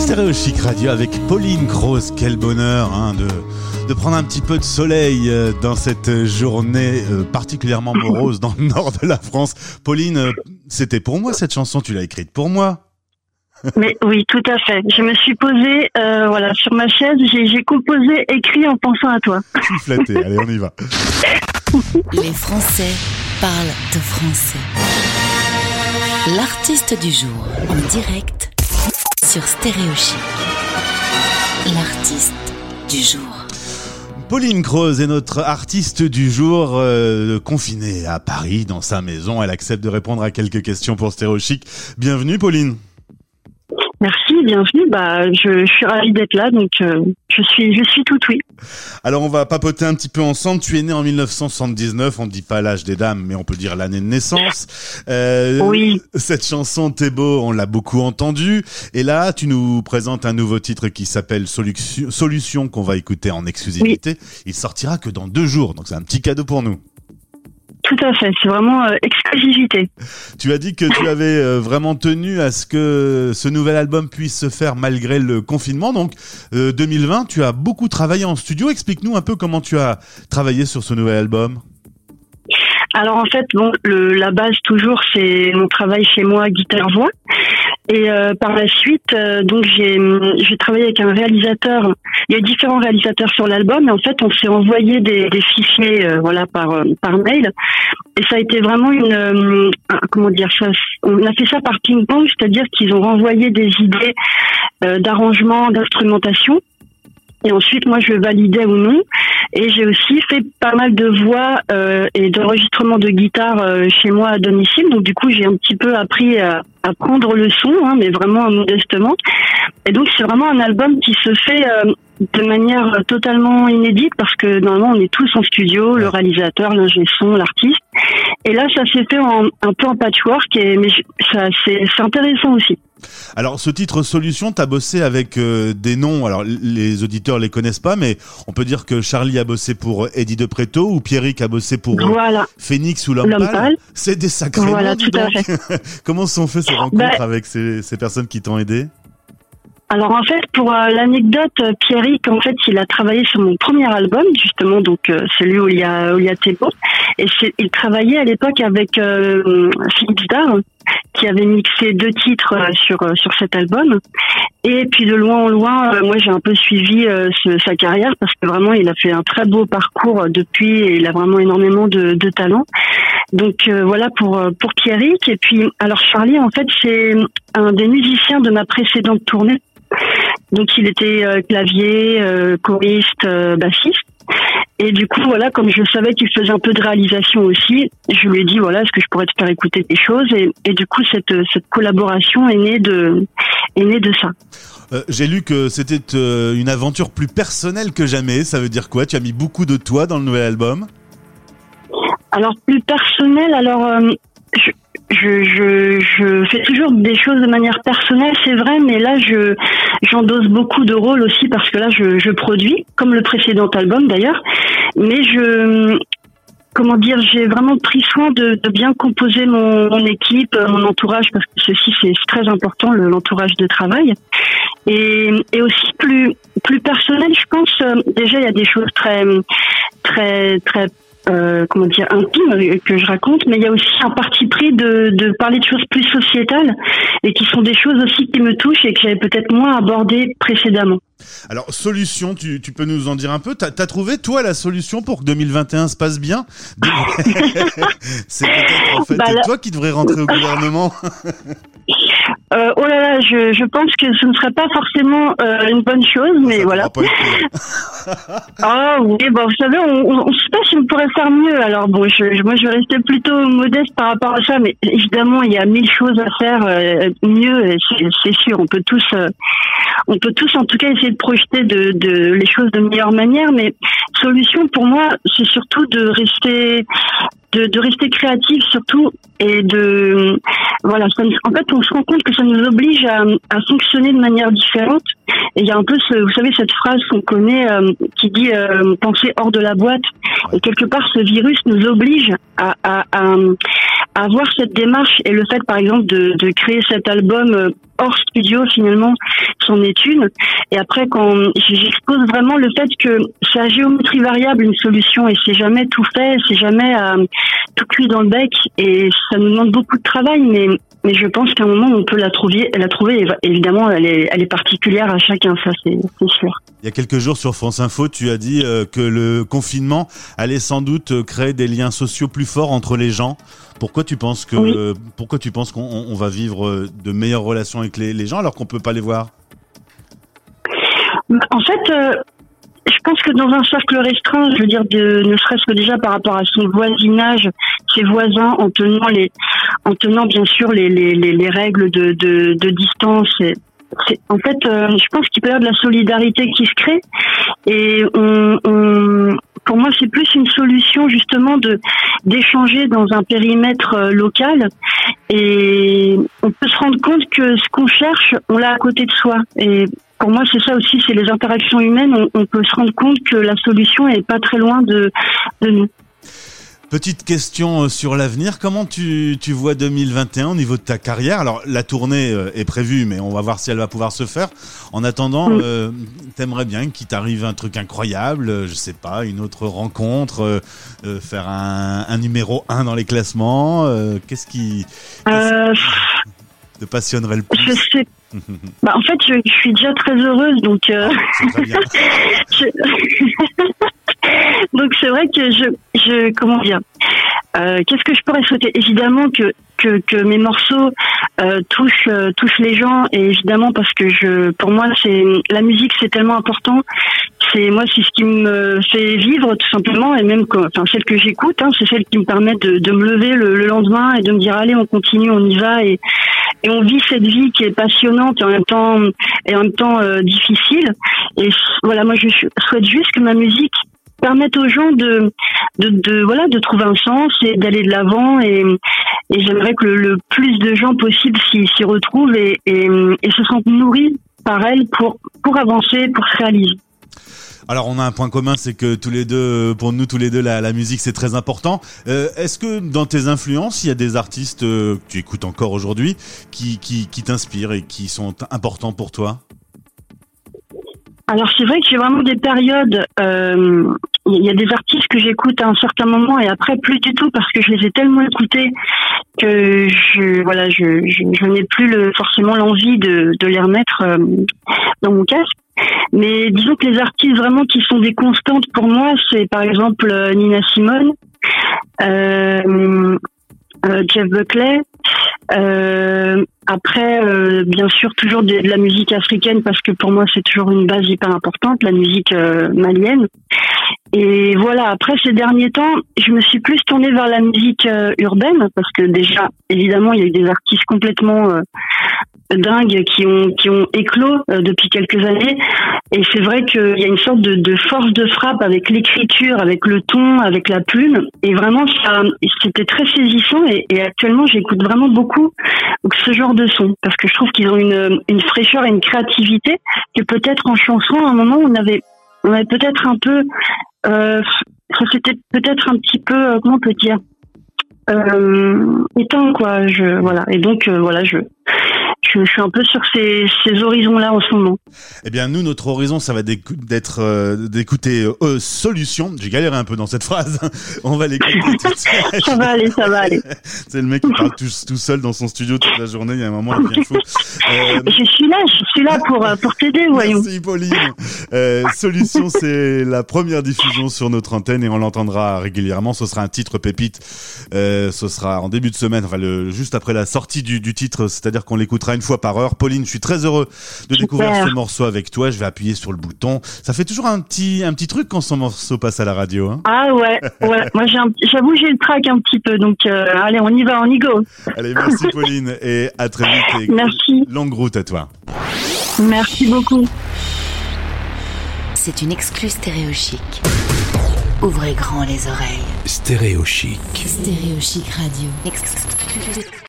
Stéréo Chic Radio avec Pauline Croze. Quel bonheur de prendre un petit peu de soleil dans cette journée particulièrement morose dans le nord de la France. Pauline, c'était pour moi cette chanson, tu l'as écrite pour moi. Mais oui, tout à fait. Je me suis posée sur ma chaise, j'ai composé, écrit en pensant à toi. Je suis flatté, allez on y va. Les Français parlent de français. L'artiste du jour en direct sur Stéréo Chic. L'artiste du jour. Pauline Croze est notre artiste du jour, confinée à Paris dans sa maison. Elle accepte de répondre à quelques questions pour Stéréo Chic. Bienvenue Pauline. Merci, bienvenue. Je suis ravie d'être là, donc je suis tout oui. Alors on va papoter un petit peu ensemble. Tu es né en 1979, on ne dit pas l'âge des dames, mais on peut dire l'année de naissance. Oui. Cette chanson T'es beau, on l'a beaucoup entendue. Et là, tu nous présentes un nouveau titre qui s'appelle Solution, qu'on va écouter en exclusivité. Oui. Il sortira que dans 2 jours, donc c'est un petit cadeau pour nous. Tout à fait, c'est vraiment exclusivité. Tu as dit que tu avais vraiment tenu à ce que ce nouvel album puisse se faire malgré le confinement. Donc 2020, tu as beaucoup travaillé en studio. Explique-nous un peu comment tu as travaillé sur ce nouvel album. Alors en fait, la base toujours, c'est mon travail chez moi, guitare-voix. Et par la suite, donc j'ai travaillé avec un réalisateur. Il y a différents réalisateurs sur l'album, et en fait, on s'est envoyé des fichiers, par mail. Et ça a été vraiment on a fait ça par ping-pong, c'est-à-dire qu'ils ont renvoyé des idées d'arrangement, d'instrumentation. Et ensuite, moi, je validais ou non. Et j'ai aussi fait pas mal de voix et d'enregistrement de guitare chez moi à domicile. Donc, du coup, j'ai un petit peu appris à prendre le son, mais vraiment modestement. Et donc, c'est vraiment un album qui se fait de manière totalement inédite parce que normalement, on est tous en studio, le réalisateur, l'ingé son, l'artiste. Et là, ça s'est fait un peu en patchwork, mais c'est intéressant aussi. Alors, ce titre Solution, t'as bossé avec des noms. Alors, les auditeurs les connaissent pas, mais on peut dire que Charlie a bossé pour Eddie De Pretto ou Pierrick a bossé pour Phoenix ou L'Homme Pâle. C'est des sacrés noms, dis donc. Comment se sont fait ces rencontres avec ces personnes qui t'ont aidé? Alors en fait, pour l'anecdote, Pierrick, en fait, il a travaillé sur mon premier album, justement, donc celui où il y a Thébo. Et il travaillait à l'époque avec Philippe Zdar, qui avait mixé 2 titres sur cet album. Et puis de loin en loin, moi j'ai un peu suivi sa carrière parce que vraiment il a fait un très beau parcours depuis et il a vraiment énormément de talent. Donc voilà pour Pierrick. Et puis alors Charlie, en fait, c'est un des musiciens de ma précédente tournée. Donc il était clavier, choriste, bassiste. Et du coup, voilà, comme je savais qu'il faisait un peu de réalisation aussi, je lui ai dit, voilà, est-ce que je pourrais te faire écouter des choses? Et du coup, cette collaboration est née de ça. J'ai lu que c'était une aventure plus personnelle que jamais. Ça veut dire quoi? Tu as mis beaucoup de toi dans le nouvel album? Alors, plus personnel, je fais toujours des choses de manière personnelle, c'est vrai, mais là j'endosse beaucoup de rôles aussi parce que là je produis, comme le précédent album d'ailleurs, mais j'ai vraiment pris soin de bien composer mon équipe, mon entourage, parce que ceci c'est très important, l'entourage de travail. Et aussi plus personnel, je pense, déjà il y a des choses très intime que je raconte, mais il y a aussi un parti pris de parler de choses plus sociétales et qui sont des choses aussi qui me touchent et que j'avais peut-être moins abordées précédemment. Alors, solution, tu peux nous en dire un peu? T'as trouvé, toi, la solution pour que 2021 se passe bien? C'est peut-être, en fait, toi qui devrais rentrer au gouvernement. Oh là là, je pense que ce ne serait pas forcément une bonne chose, mais voilà. Ah oui, vous savez, on ne sait pas si on pourrait faire mieux. Alors bon, moi je vais rester plutôt modeste par rapport à ça, mais évidemment il y a 1000 choses à faire mieux, c'est sûr. On peut tous en tout cas essayer de projeter de les choses de meilleure manière, mais solution pour moi c'est surtout de rester créatif surtout et en fait on se rend compte que ça nous oblige à fonctionner de manière différente. Et il y a un peu vous savez cette phrase qu'on connaît qui dit penser hors de la boîte. Et quelque part ce virus nous oblige à avoir cette démarche, et le fait par exemple de créer cet album hors studio finalement c'en est une. Et après quand j'expose vraiment le fait que c'est à géométrie variable une solution et c'est jamais tout fait, c'est jamais tout cuit dans le bec et ça nous demande beaucoup de travail, mais je pense qu'à un moment on peut la trouver évidemment elle est particulière à chacun, ça c'est sûr. Il y a quelques jours sur France Info, tu as dit que le confinement allait sans doute créer des liens sociaux plus forts entre les gens. Pourquoi tu penses qu'on va vivre de meilleures relations avec les gens alors qu'on peut pas les voir? En fait, je pense que dans un cercle restreint, je veux dire, ne serait-ce que déjà par rapport à son voisinage, ses voisins, en tenant bien sûr les règles de distance. En fait, je pense qu'il peut y avoir de la solidarité qui se crée et pour moi, c'est plus une solution justement d'échanger dans un périmètre local et on peut se rendre compte que ce qu'on cherche, on l'a à côté de soi. Et pour moi, c'est ça aussi, c'est les interactions humaines. On peut se rendre compte que la solution est pas très loin de nous. Petite question sur l'avenir, comment tu vois 2021 au niveau de ta carrière? Alors la tournée est prévue, mais on va voir si elle va pouvoir se faire. En attendant, t'aimerais bien qu'il t'arrive un truc incroyable, je sais pas, une autre rencontre, faire un numéro 1 dans les classements, qu'est-ce qui te passionnerait le plus? Je sais. En fait, je suis déjà très heureuse, donc. C'est très bien. Donc c'est vrai que je comment dire, qu'est-ce que je pourrais souhaiter? Évidemment que mes morceaux touchent les gens, et évidemment parce que pour moi c'est la musique, c'est tellement important. C'est ce qui me fait vivre tout simplement, et même celle que j'écoute, c'est celle qui me permet de me lever le lendemain et de me dire allez, on continue, on y va, et on vit cette vie qui est passionnante et en même temps difficile. Et voilà, moi je souhaite juste que ma musique permette aux gens de trouver un sens et d'aller de l'avant, et j'aimerais que le plus de gens possible s'y retrouvent et se sentent nourris par elle pour avancer, pour se réaliser. Alors on a un point commun, c'est que pour nous tous les deux, la musique c'est très important. Est-ce que dans tes influences, il y a des artistes que tu écoutes encore aujourd'hui qui t'inspirent et qui sont importants pour toi? Alors c'est vrai que j'ai vraiment des périodes, il y a des artistes que j'écoute à un certain moment et après plus du tout, parce que je les ai tellement écoutés que je n'ai plus forcément l'envie de les remettre dans mon casque. Mais disons que les artistes vraiment qui sont des constantes pour moi, c'est par exemple Nina Simone, Jeff Buckley. Après, bien sûr, toujours de la musique africaine, parce que pour moi, c'est toujours une base hyper importante, la musique malienne. Et voilà, après ces derniers temps, je me suis plus tournée vers la musique urbaine, parce que déjà, évidemment, il y a eu des artistes complètement dingues qui ont éclos depuis quelques années. Et c'est vrai qu'il y a une sorte de force de frappe avec l'écriture, avec le ton, avec la plume. Et vraiment, c'était très saisissant. Et actuellement, j'écoute vraiment beaucoup ce genre de son, parce que je trouve qu'ils ont une fraîcheur et une créativité que peut-être en chanson, à un moment, on avait peut-être un peu, c'était peut-être un petit peu, comment on peut dire, éteint, quoi. Et donc, je suis un peu sur ces horizons-là en ce moment. Eh bien, nous, notre horizon, ça va d'écouter Solution. J'ai galéré un peu dans cette phrase. On va l'écouter tout de suite. Ça va aller. C'est le mec qui parle tout seul dans son studio toute la journée. Il y a un moment, il devient fou. Je suis là pour t'aider, voyons. Merci, Pauline. Solution, c'est la première diffusion sur notre antenne et on l'entendra régulièrement. Ce sera un titre pépite. Ce sera en début de semaine, juste après la sortie du titre, c'est-à-dire qu'on l'écoutera une fois par heure. Pauline, je suis très heureux de découvrir ce morceau avec toi. Je vais appuyer sur le bouton. Ça fait toujours un petit truc quand son morceau passe à la radio. Hein. Ah ouais. Moi, j'avoue, j'ai le trac un petit peu. Donc, allez, on y va, on y go. Allez, merci Pauline et à très vite. Et merci. Longue route à toi. Merci beaucoup. C'est une exclue Stéréo Chic. Ouvrez grand les oreilles. Stéréo Chic. Stéréo Chic Radio.